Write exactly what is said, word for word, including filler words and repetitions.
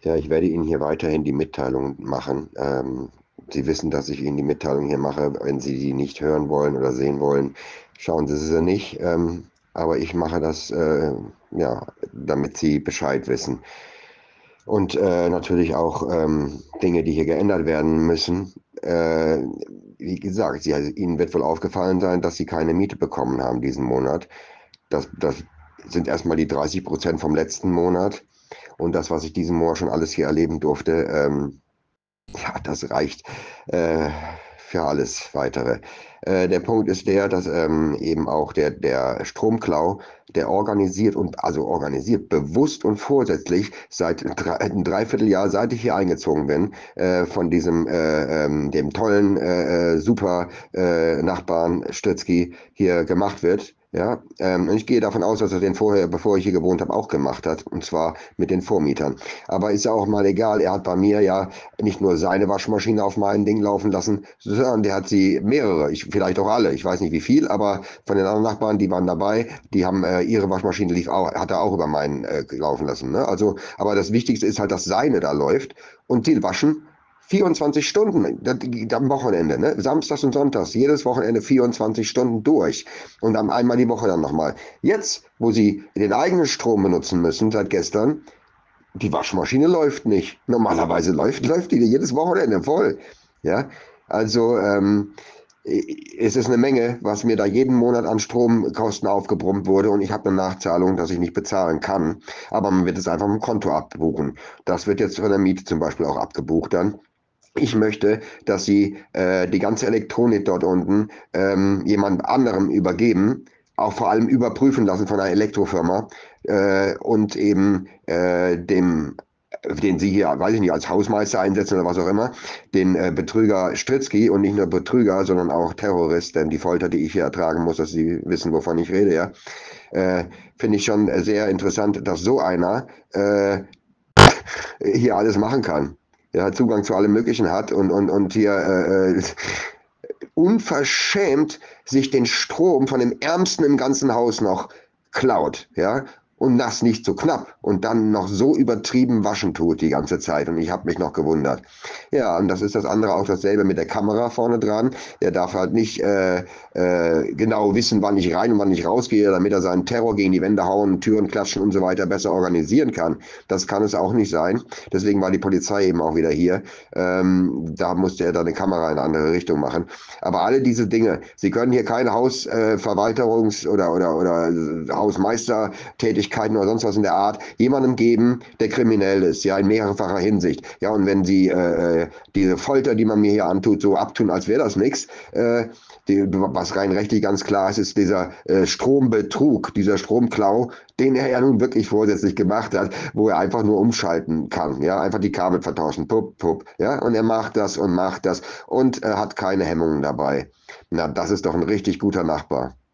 Ja, ich werde Ihnen hier weiterhin die Mitteilung machen. Ähm, Sie wissen, dass ich Ihnen die Mitteilung hier mache. Wenn Sie die nicht hören wollen oder sehen wollen, schauen Sie sie nicht. Ähm, aber ich mache das, äh, ja, damit Sie Bescheid wissen. Und äh, natürlich auch ähm, Dinge, die hier geändert werden müssen. Äh, wie gesagt, Sie, also Ihnen wird wohl aufgefallen sein, dass Sie keine Miete bekommen haben diesen Monat. Das, das sind erstmal die dreißig Prozent vom letzten Monat. Und das, was ich diesen Monat schon alles hier erleben durfte, ähm, ja, das reicht äh, für alles Weitere. Äh, der Punkt ist der, dass ähm, eben auch der, der Stromklau, der organisiert und also organisiert, bewusst und vorsätzlich seit drei, ein Dreivierteljahr, seit ich hier eingezogen bin, äh, von diesem äh, ähm, dem tollen äh, äh, super äh, Nachbarn Stützki hier gemacht wird. Ja, ähm, und ich gehe davon aus, dass er den vorher, bevor ich hier gewohnt habe, auch gemacht hat, und zwar mit den Vormietern. Aber ist ja auch mal egal, er hat bei mir ja nicht nur seine Waschmaschine auf mein Ding laufen lassen, sondern der hat sie mehrere, ich, vielleicht auch alle, ich weiß nicht wie viel, aber von den anderen Nachbarn, die waren dabei, die haben äh, ihre Waschmaschine lief auch, hat er auch über meinen äh, laufen lassen. Ne? Also, aber das Wichtigste ist halt, dass seine da läuft und die waschen vierundzwanzig Stunden das, am Wochenende, ne? Samstags und Sonntags, jedes Wochenende vierundzwanzig Stunden durch und dann einmal die Woche dann nochmal. Jetzt, wo sie den eigenen Strom benutzen müssen, seit gestern, die Waschmaschine läuft nicht. Normalerweise läuft, läuft die jedes Wochenende voll. Ja, also ähm, es ist eine Menge, was mir da jeden Monat an Stromkosten aufgebrummt wurde und ich habe eine Nachzahlung, dass ich nicht bezahlen kann. Aber man wird es einfach vom Konto abbuchen. Das wird jetzt von der Miete zum Beispiel auch abgebucht dann. Ich möchte, dass Sie äh, die ganze Elektronik dort unten ähm, jemand anderem übergeben, auch vor allem überprüfen lassen von einer Elektrofirma äh, und eben äh, dem, den Sie hier, weiß ich nicht, als Hausmeister einsetzen oder was auch immer, den äh, Betrüger Stritzky und nicht nur Betrüger, sondern auch Terrorist, denn die Folter, die ich hier ertragen muss, dass Sie wissen, wovon ich rede, ja, äh, finde ich schon sehr interessant, dass so einer äh, hier alles machen kann. Ja, Zugang zu allem Möglichen hat und, und, und hier äh, unverschämt sich den Strom von dem Ärmsten im ganzen Haus noch klaut, ja, und das nicht so knapp und dann noch so übertrieben waschen tut die ganze Zeit und ich habe mich noch gewundert. Ja, und das ist das andere auch dasselbe mit der Kamera vorne dran. Der darf halt nicht äh, äh, genau wissen, wann ich rein und wann ich rausgehe, damit er seinen Terror gegen die Wände hauen, Türen klatschen und so weiter besser organisieren kann. Das kann es auch nicht sein. Deswegen war die Polizei eben auch wieder hier. Ähm, da musste er dann eine Kamera in eine andere Richtung machen. Aber alle diese Dinge, Sie können hier keine Hausverwalterungs- äh, oder, oder, oder Hausmeistertätigkeiten oder sonst was in der Art jemandem geben, der kriminell ist, ja, in mehrfacher Hinsicht. Ja, und wenn Sie äh, diese Folter, die man mir hier antut, so abtun, als wäre das nichts, äh, die, was rein rechtlich ganz klar ist, ist dieser äh, Strombetrug, dieser Stromklau, den er ja nun wirklich vorsätzlich gemacht hat, wo er einfach nur umschalten kann, ja, einfach die Kabel vertauschen, pup, pup, ja, und er macht das und macht das und äh, hat keine Hemmungen dabei. Na, das ist doch ein richtig guter Nachbar.